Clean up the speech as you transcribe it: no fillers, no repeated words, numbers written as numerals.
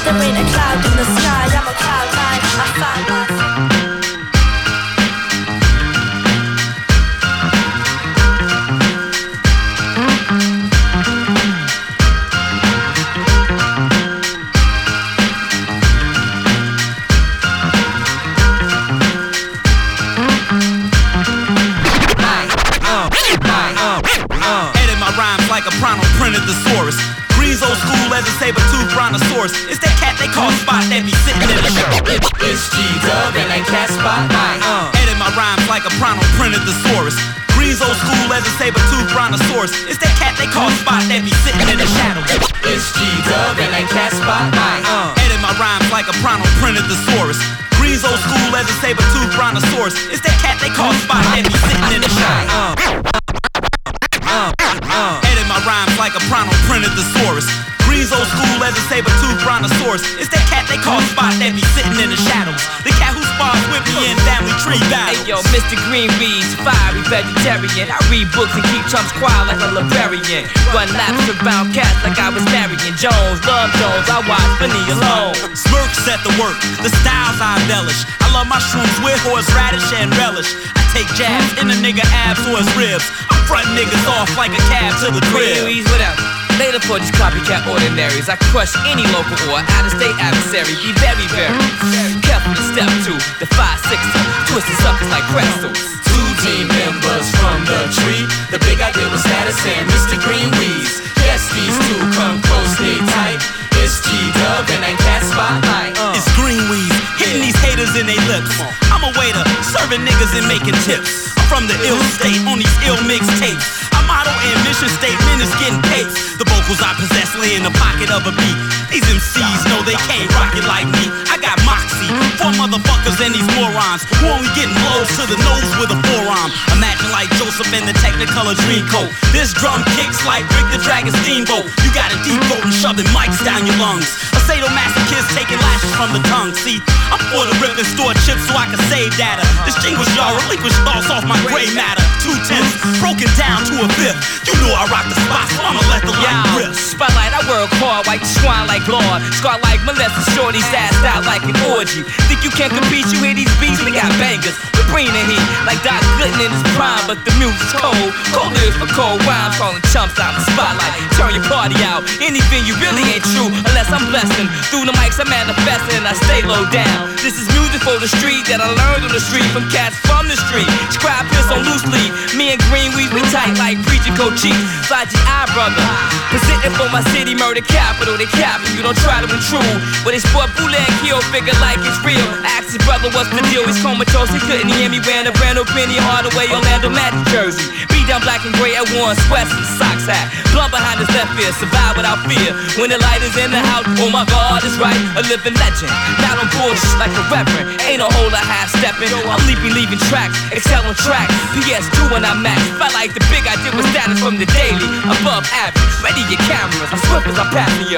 There ain't a cloud in the sky, I'm a cloud nine. I find myself. Like a printed thesaurus. Green's old school as a saber-tooth brontosaurus. It's that cat they call Spot that be sitting in the show. It's G-Dub and that cat Spot. Edit my rhymes like a printed thesaurus. Green's old school as a saber-tooth brontosaurus. It's that cat they call Spot that be sitting in the shadows. It's G-Dub and that cat Spot. Edit my rhymes like a printed thesaurus. Green's old school as a saber-tooth brontosaurus. It's that cat they call Spot that be sitting in the shadows. Edit my rhymes like a printed thesaurus. Green's old school as a saber-tooth brontosaurus. It's that cat they call Spot that be sitting in the shadows. The cat who spars with me in family tree battles. Hey yo, Mr. Green reads, fiery vegetarian. I read books and keep chumps quiet like a librarian. Run laps around cats like I was Marion Jones. Love Jones, I watch Benny alone. Smirks at the work, the styles I embellish. I love mushrooms with horseradish and relish. I take jabs in a nigga abs or his ribs. I'm frontin' niggas off like a cab to the crib. Whatever. Later for these copycat ordinaries, I crush any local or out-of-state adversary. Be very, very careful to step to the 560, twisting suckers like pretzels. 2 team members from the tree. The big idea was status and Mr. Green Weeds. Yes, these two come close, stay tight. It's G-Dub and that cat Spotlight. It's Green Weeds, hitting these haters in they lips. I'm a waiter, serving niggas and making tips. I'm from the ill state on these ill mixtapes. Our motto and mission statement is getting paid. The vocals I possess lay in the pocket of a beat. These MCs know they can't rock it like me. I got moxie for motherfuckers and these morons who only getting blows to the nose with a forearm. Imagine like Joseph in the Technicolor Dreamcoat. This drum kicks like Rick the Dragon Steamboat. You got a deep throat and shoving mics down your lungs. A sadomasochist taking lashes from the tongue. See, I'm for the rip and store chips so I can save data. Distinguish y'all, relinquish thoughts off my gray matter. 2/10, broken down to a fifth. You know I rock the spot, so I'ma let the light rip. Spotlight, I work hard, white swine like Lord. Scar like Melissa, shorty's assed out like an orgy. Think you can't compete, you hear these beats, we got bangers. We're bringing the heat, like Doc Gooden in his prime, but the music's cold. Cold lyrics for cold rhymes, calling chumps out in the spotlight. Turn your party out, anything you really ain't true, unless I'm blessing. Through the mics I'm manifesting, and I stay low down. This is music for the street that I learned on the street from cats from the street. Scribe piss on loose leaf, me and Green Weed, we tight like Preacher Cochise. Flagy eye brother, presenting for my city, murder capital. They capping, you don't try to intrude. But they sport bootleg kill figure like it's real. Ask his brother what's the deal, he's comatose, he couldn't hear me. Wearing a brand new Penny Hardaway Orlando Magic jersey. Beat down black and gray at one, sweats and socks hat. Blunt behind his left ear, survive without fear. When the light is in the house, oh my God, it's right, a living legend. Not on bullshit like a reverend, ain't a whole lot half stepping. I'm leaving tracks, excelling tracks. PS2 when I'm max, felt like the big idea was status from the daily. Above average, ready your cameras, I'm swift as I'm passing you.